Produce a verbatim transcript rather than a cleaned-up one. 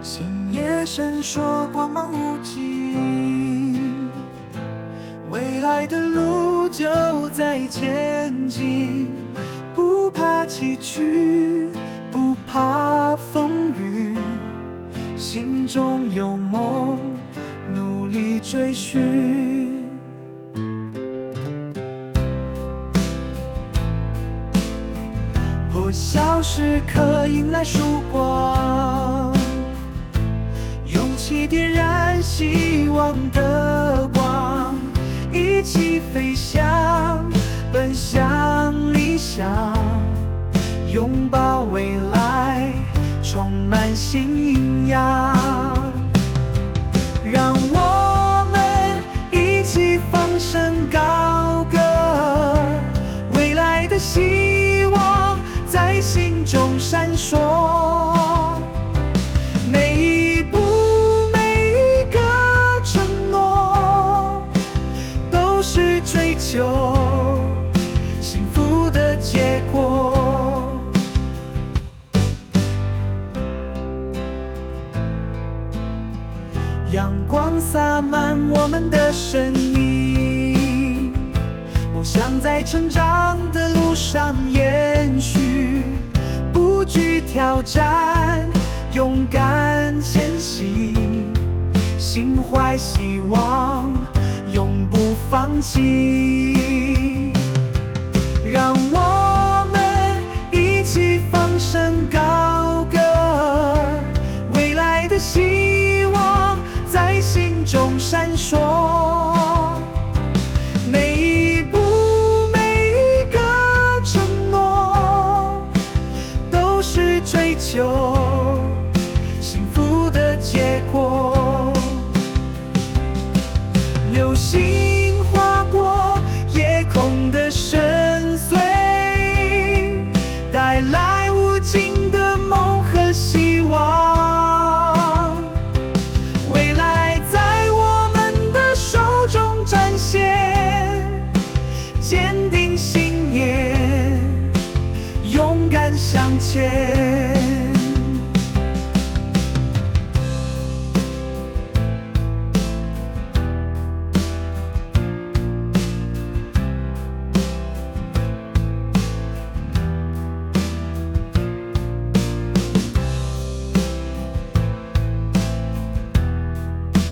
星夜闪烁，光芒无尽，未来的路就在前进，不怕崎岖，不怕风雨，心中有梦，努力追寻。破晓时刻迎来曙光，勇气点燃希望的光，一起飞翔，奔向理想，拥抱未来，充满信仰。让我们一起放声高歌，未来的希望在心中闪烁。每一步，每一个承诺，都是追求幸福的结果。阳光洒满我们的生命，梦想在成长的路上延续，不惧挑战，勇敢前行，心怀希望，永不放弃。让我们一起放声高歌，未来的希望在心中闪烁。每一步，每一个承诺，都是追求幸福的结果。流星划过夜空的深邃，带来无尽的梦和希望。未来在我们的手中展现，坚定信念，勇敢向前。